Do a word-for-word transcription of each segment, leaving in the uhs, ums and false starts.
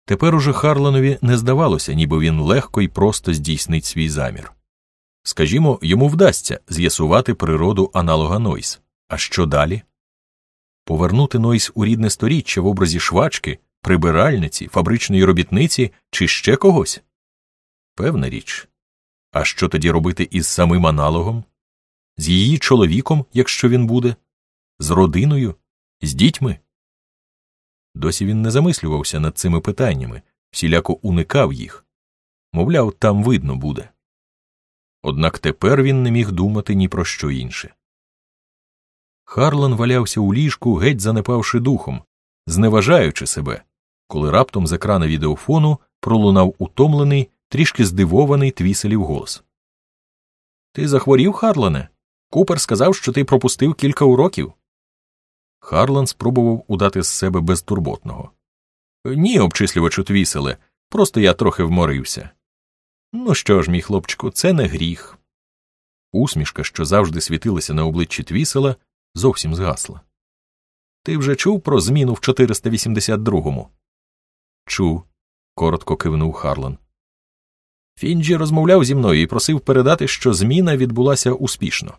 Тепер уже Харланові не здавалося, ніби він легко і просто здійснить свій замір. Скажімо, йому вдасться з'ясувати природу аналога Нойс. А що далі? Повернути Нойс у рідне сторіччя в образі швачки, прибиральниці, фабричної робітниці чи ще когось? Певна річ. А що тоді робити із самим аналогом? З її чоловіком, якщо він буде? З родиною? З дітьми? Досі він не замислювався над цими питаннями, всіляко уникав їх. Мовляв, там видно буде. Однак тепер він не міг думати ні про що інше. Харлан валявся у ліжку, геть занепавши духом, зневажаючи себе, коли раптом з екрана відеофону пролунав утомлений, трішки здивований Твіселів голос. «Ти захворів, Харлане? Купер сказав, що ти пропустив кілька уроків». Харлан спробував удати з себе безтурботного. «Ні, обчислювачу Твіселе, просто я трохи вморився». «Ну що ж, мій хлопчику, це не гріх». Усмішка, що завжди світилася на обличчі Твісела, зовсім згасла. «Ти вже чув про зміну в чотириста вісімдесят другому?» «Чув», – коротко кивнув Харлан. «Фінджі розмовляв зі мною і просив передати, що зміна відбулася успішно».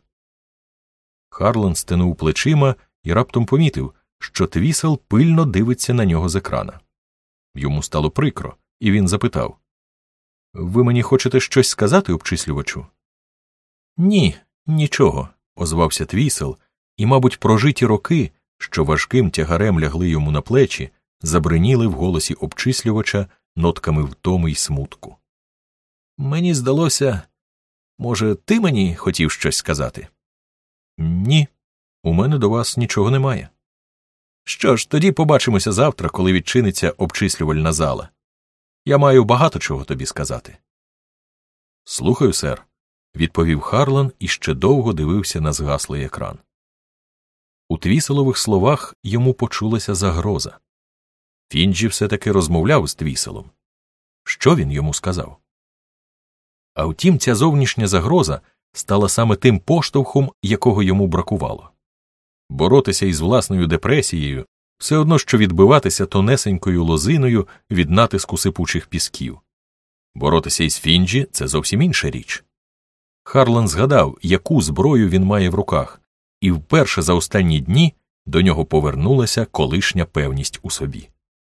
Харлан стенув плечима і раптом помітив, що Твісел пильно дивиться на нього з екрана. Йому стало прикро, і він запитав. «Ви мені хочете щось сказати, обчислювачу?» «Ні, нічого», – озвався Твісел, і, мабуть, прожиті роки, що важким тягарем лягли йому на плечі, забриніли в голосі обчислювача нотками втоми й смутку. «Мені здалося, може, ти мені хотів щось сказати?» «Ні, у мене до вас нічого немає». «Що ж, тоді побачимося завтра, коли відчиниться обчислювальна зала. Я маю багато чого тобі сказати». «Слухаю, сер», – відповів Харлан і ще довго дивився на згаслий екран. У Твіселових словах йому почулася загроза. Фінджі все-таки розмовляв з Твіселом. Що він йому сказав? А втім, ця зовнішня загроза стала саме тим поштовхом, якого йому бракувало. Боротися із власною депресією – все одно, що відбиватися тонесенькою лозиною від натиску сипучих пісків. Боротися із Фінджі – це зовсім інша річ. Харлан згадав, яку зброю він має в руках, і вперше за останні дні до нього повернулася колишня певність у собі.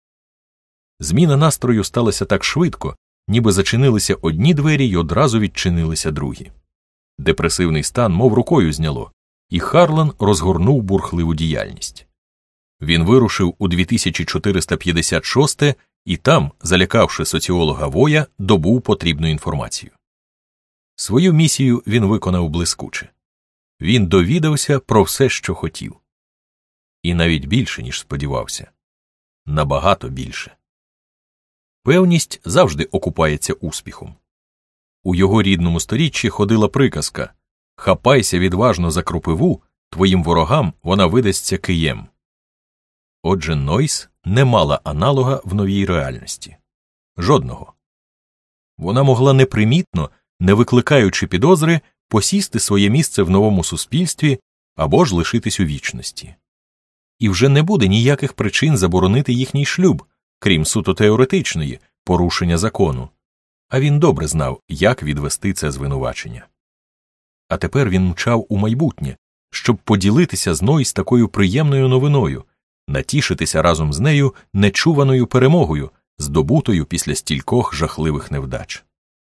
Зміна настрою сталася так швидко, ніби зачинилися одні двері й одразу відчинилися другі. Депресивний стан мов рукою зняло, і Харлан розгорнув бурхливу діяльність. Він вирушив у дві тисячі чотириста п'ятдесят шосте і там, залякавши соціолога Воя, добув потрібну інформацію. Свою місію він виконав блискуче. Він довідався про все, що хотів. І навіть більше, ніж сподівався. Набагато більше. Певність завжди окупається успіхом. У його рідному сторіччі ходила приказка «Хапайся відважно за кропиву, твоїм ворогам вона видасться києм». Отже, Нойс не мала аналога в новій реальності. Жодного. Вона могла непримітно, не викликаючи підозри, посісти своє місце в новому суспільстві або ж лишитись у вічності. І вже не буде ніяких причин заборонити їхній шлюб, крім суто теоретичної, порушення закону. А він добре знав, як відвести це звинувачення. А тепер він мчав у майбутнє, щоб поділитися з Нойс такою приємною новиною, натішитися разом з нею нечуваною перемогою, здобутою після стількох жахливих невдач.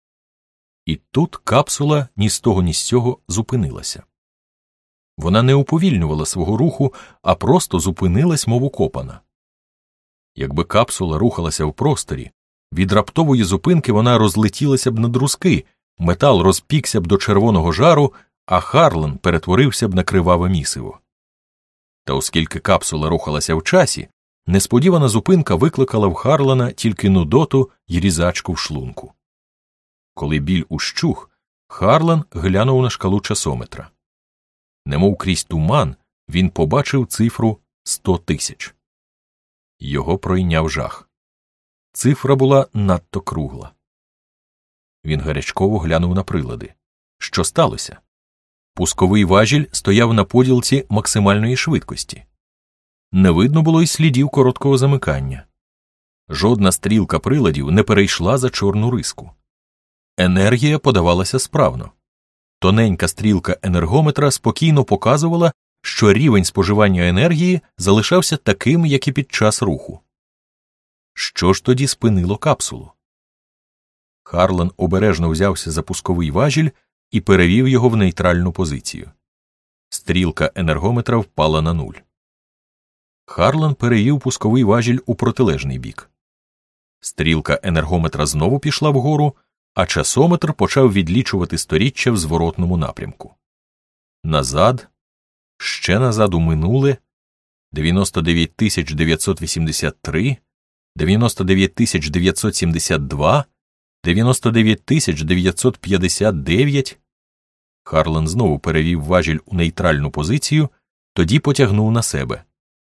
І тут капсула ні з того ні з сього зупинилася. Вона не уповільнювала свого руху, а просто зупинилась, мов укопана. Якби капсула рухалася в просторі, від раптової зупинки вона розлетілася б на друзки, метал розпікся б до червоного жару, а Харлан перетворився б на криваве місиво. Та оскільки капсула рухалася в часі, несподівана зупинка викликала в Харлана тільки нудоту й різачку в шлунку. Коли біль ущух, Харлан глянув на шкалу часометра. Немов крізь туман, він побачив цифру сто тисяч. Його пройняв жах. Цифра була надто кругла. Він гарячково глянув на прилади. Що сталося? Пусковий важіль стояв на поділці максимальної швидкості. Не видно було й слідів короткого замикання. Жодна стрілка приладів не перейшла за чорну риску. Енергія подавалася справно. Тоненька стрілка енергометра спокійно показувала, що рівень споживання енергії залишався таким, як і під час руху. Що ж тоді спинило капсулу? Харлан обережно взявся за пусковий важіль і перевів його в нейтральну позицію. Стрілка енергометра впала на нуль. Харлан перевів пусковий важіль у протилежний бік. Стрілка енергометра знову пішла вгору, а часометр почав відлічувати сторіччя в зворотному напрямку. Назад, ще назад у минуле, дев'яносто дев'ять тисяч дев'ятсот вісімдесят три, дев'яносто дев'ять тисяч дев'ятсот сімдесят два, дев'яносто дев'ять тисяч дев'ятсот п'ятдесят дев'ять. Харлан знову перевів важіль у нейтральну позицію, тоді потягнув на себе.